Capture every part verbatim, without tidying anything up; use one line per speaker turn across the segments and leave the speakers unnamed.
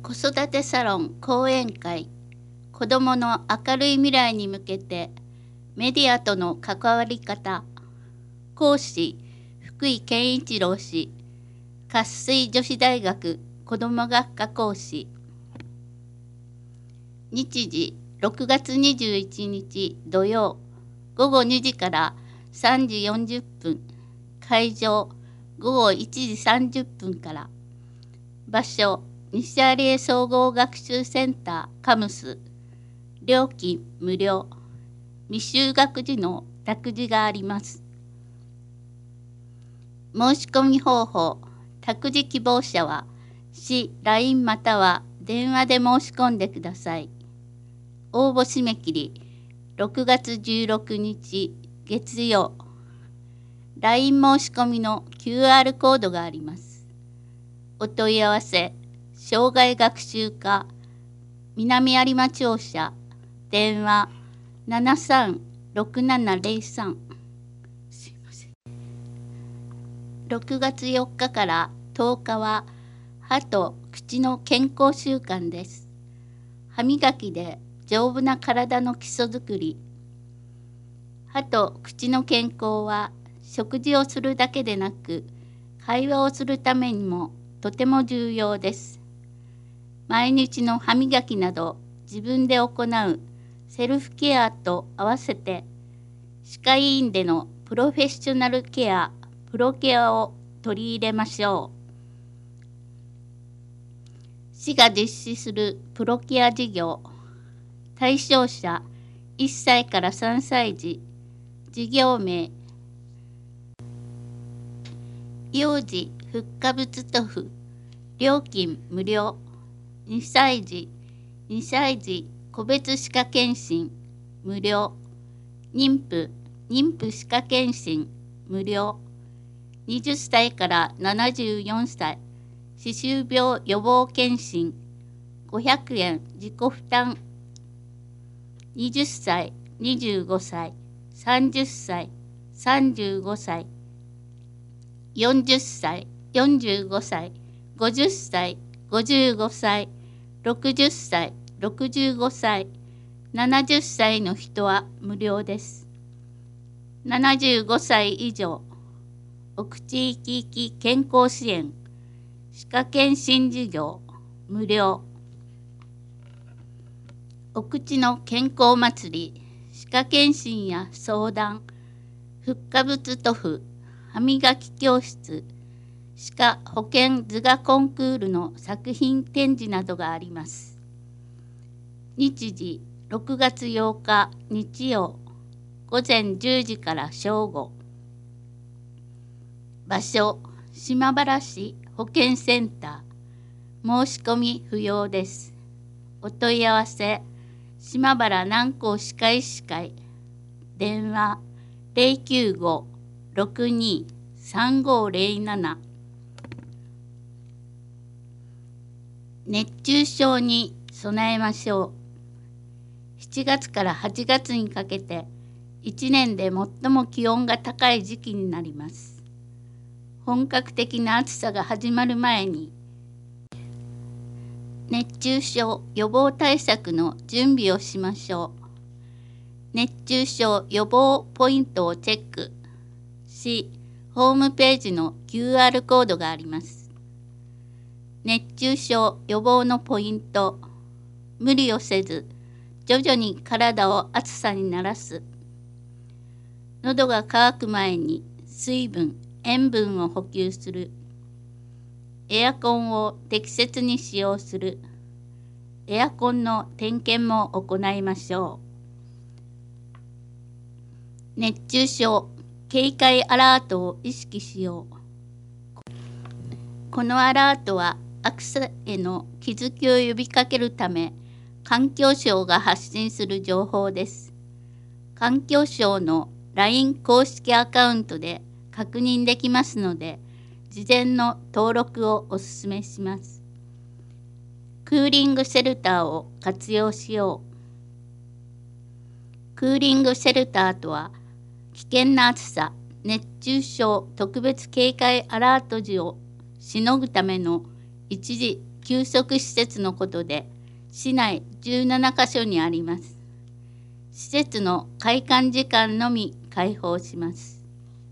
子育てサロン講演会、子どもの明るい未来に向けてメディアとの関わり方。講師、福井健一郎氏、活水女子大学子ども学科講師。日時ろくがつにじゅういちにち土曜、ごごにじからさんじよんじゅっぷん、会場ごごいちじさんじゅっぷんから。場所、西有江総合学習センターカムス。料金無料。未就学児の託児があります。申し込み方法、託児希望者は市 ライン または電話で申し込んでください。応募締め切りろくがつじゅうろくにち月曜。ライン 申し込みの キューアール コードがあります。お問い合わせ、障害学習課南有馬庁舎、電話ななさんろくななゼロさん。すいません。ろくがつよっかからとおかは歯と口の健康習慣です。歯磨きで丈夫な体の基礎づくり。歯と口の健康は食事をするだけでなく、会話をするためにもとても重要です。毎日の歯磨きなど自分で行うセルフケアと合わせて、歯科医院でのプロフェッショナルケア、プロケアを取り入れましょう。市が実施するプロケア事業、対象者いっさいからさんさい児、事業名、幼児フッ化物塗布、料金無料。にさい児、にさい児個別歯科検診無料。妊婦、妊婦歯科検診無料。はたちからななじゅうよんさい、歯周病予防検診ごひゃくえん自己負担。はたち、にじゅうごさい、さんじゅっさい、さんじゅうごさい、よんじゅっさい、よんじゅうごさい、ごじゅっさい、ごじゅうごさい、ろくじゅっさい、ろくじゅうごさい、ななじゅっさいの人は無料です。ななじゅうごさい以上、奥地域域健康支援、歯科検診事業、無料。お口の健康祭り、歯科検診や相談、フッ化物塗布、歯磨き教室、歯科保健図画コンクールの作品展示などがあります。日時ろくがつようか日曜、ごぜんじゅうじから正午。場所、島原市保健センター。申し込み不要です。お問い合わせ、島原南高歯科医師会。電話ゼロきゅうご ろくに さんごゼロなな。熱中症に備えましょう。しちがつからはちがつにかけていちねんで最も気温が高い時期になります。本格的な暑さが始まる前に熱中症予防対策の準備をしましょう。熱中症予防ポイントをチェックし、ホームページの キューアール コードがあります。熱中症予防のポイント。無理をせず、徐々に体を暑さに慣らす。喉が渇く前に水分、塩分を補給する。エアコンを適切に使用する。エアコンの点検も行いましょう。熱中症警戒アラートを意識しよう。このアラートは暑さへの気づきを呼びかけるため、環境省が発信する情報です。環境省の ライン 公式アカウントで確認できますので、事前の登録をお勧めします。クーリングシェルターを活用しよう。クーリングシェルターとは、危険な暑さ、熱中症特別警戒アラート時をしのぐための一時休息施設のことで、市内じゅうななかしょにあります。施設の開館時間のみ開放します。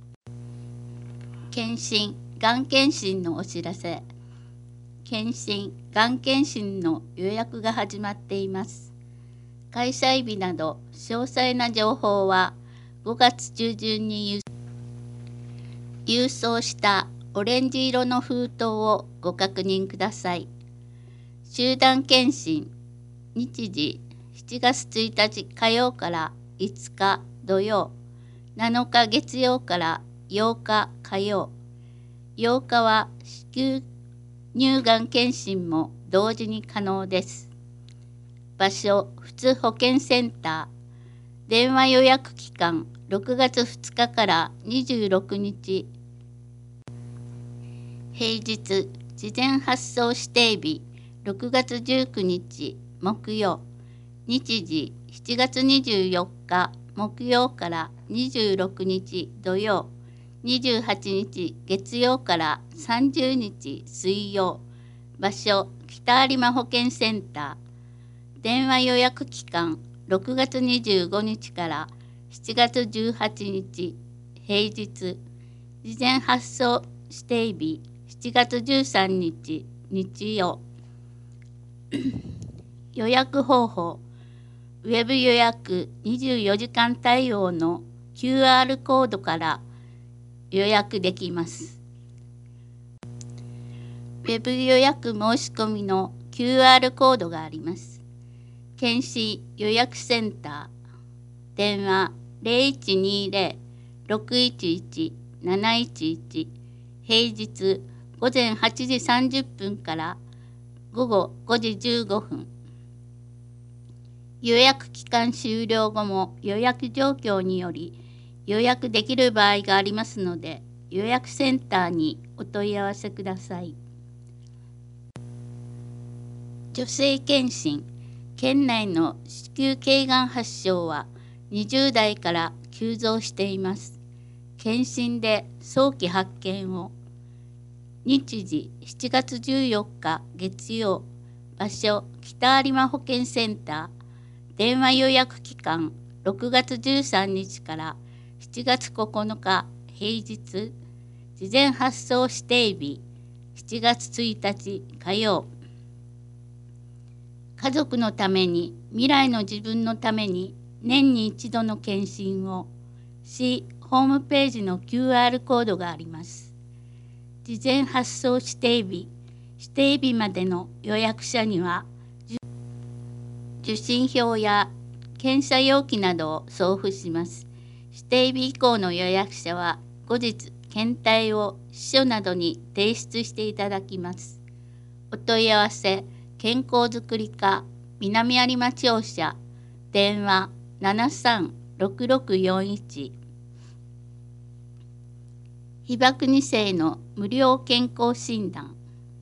検診、がん検診のお知らせ。検診、がん検診の予約が始まっています。開催日など詳細な情報はごがつ中旬に郵送したオレンジ色の封筒をご確認ください。集団検診、日時しちがつついたち火曜からいつか土曜、なのか月曜からようか火曜、ようかは子宮乳がん検診も同時に可能です。場所、普通保健センター。電話予約期間、ろくがつふつかからにじゅうろくにち。平日、事前発送指定日、ろくがつじゅうくにち木曜。日時、しちがつにじゅうよっか木曜からにじゅうろくにち土曜。にじゅうはちにち月曜からさんじゅうにち水曜。場所、北有馬保健センター。電話予約期間、ろくがつにじゅうごにちからしちがつじゅうはちにち平日。事前発送指定日、しちがつじゅうさんにち日曜。予約方法、ウェブ予約にじゅうよじかん対応の キューアール コードから予約できます。ウェブ予約申し込みの キューアール コードがあります。検診予約センター。電話 ゼロいちにゼロ ろくいちいち なないちいち。平日ごぜんはちじさんじゅっぷんからごごごじじゅうごふん。予約期間終了後も予約状況により予約できる場合がありますので、予約センターにお問い合わせください。女性検診、県内の子宮頸がん発症はにじゅうだいから急増しています。検診で早期発見を。日時しちがつじゅうよっか月曜。場所、北有馬保健センター。電話予約期間、ろくがつじゅうさんにちからしちがつここのか平日。事前発送指定日、しちがつついたち火曜。家族のために、未来の自分のために年に一度の検診を。市ホームページの キューアール コードがあります。事前発送指定日、指定日までの予約者には受診票や検査容器などを送付します。指定日以降の予約者は後日検体を司書などに提出していただきます。お問い合わせ、健康づくり課南有馬庁舎、電話 ななさんろくろくよんいち。被爆に世の無料健康診断。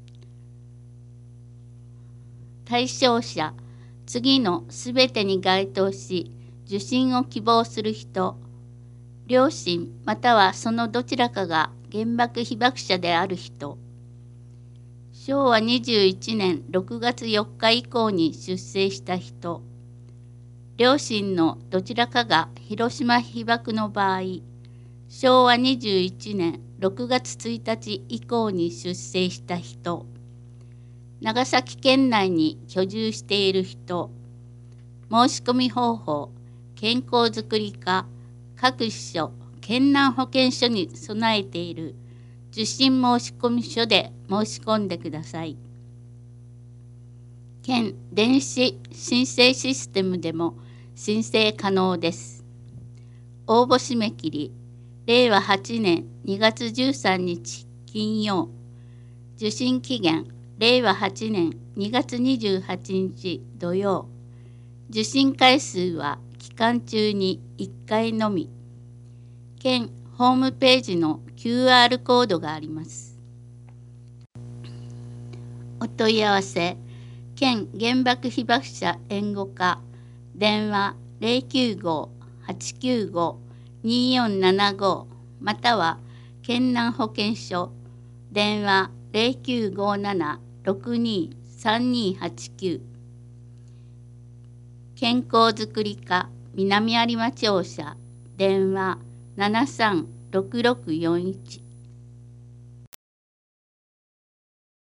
対象者、次のすべてに該当し、受診を希望する人、両親またはそのどちらかが原爆被爆者である人、しょうわにじゅういちねんろくがつよっか以降に出生した人、両親のどちらかが広島被爆の場合、しょうわにじゅういちねんろくがつついたち以降に出生した人、長崎県内に居住している人、申し込み方法、健康づくり課、各支所、県南保健所に備えている受診申込書で申し込んでください。県電子申請システムでも申請可能です。応募締め切り、れいわはちねんにがつじゅうさんにち金曜。受診期限、れいわはちねんにがつにじゅうはちにち土曜。受診回数は期間中にいっかいのみ。県ホームページの キューアール コードがあります。お問い合わせ、県原爆被爆者援護課、電話 ゼロきゅうご はちきゅうご によんななご または県南保健所、電話 ゼロきゅうごななろくにさんにはちきゅう。健康づくり課南有馬庁舎電話ななさんろくろくよんいち